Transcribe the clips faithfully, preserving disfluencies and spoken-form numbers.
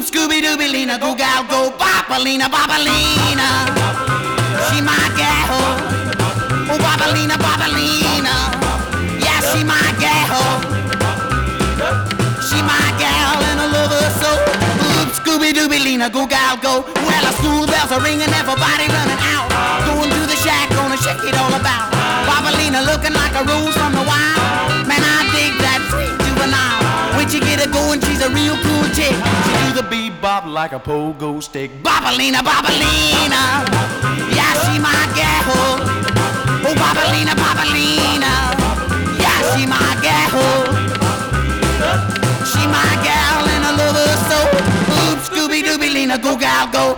Scooby-Dooby Lena, go gal go, Bopalina, Bopalina. She my gal, oh Bopalina, Bopalina. Yeah, she my gal, she my gal and I love her so. Ooh, Scooby-Dooby Lena, go gal go. Well, the school bells are ringing, everybody running out, going to the shack, gonna shake it all about. Bopalina looking like a rose from the wild. Man, I dig that sweet juvenile. When she get it going, she's a real cool chick. She do the bebop like a pogo stick. Bopalina, Bopalina. Yeah, she my gal. Oh, Bopalina, Bopalina. Yeah, she my gal. She my gal and I love her so. Ooh, Scooby-Dooby Lena, go gal go.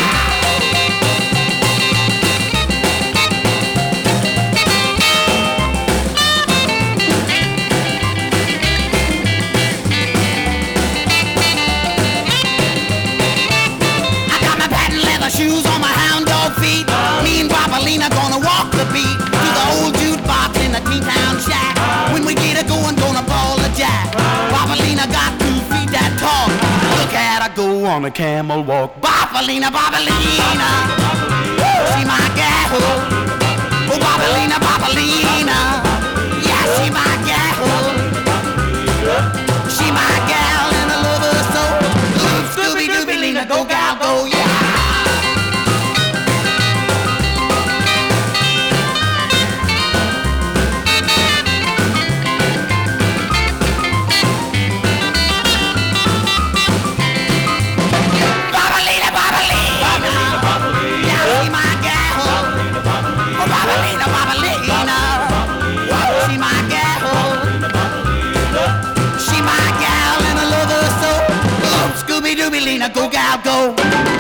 Shoes on my hound dog feet. Me and Bopalina gonna walk the beat to the old jukebox in the T-Town shack. When we get it going, gonna ball a jack. Bopalina got two feet that tall. Look at her go on a camel walk. Bopalina, Bopalina. She my gal. Oh, Bopalina, Bopalina. Yeah, she my gal. She my gal and I love her so. Scooby-Dooby Lena, go gal go, yeah. Scooby-Dooby Lena, go gal go.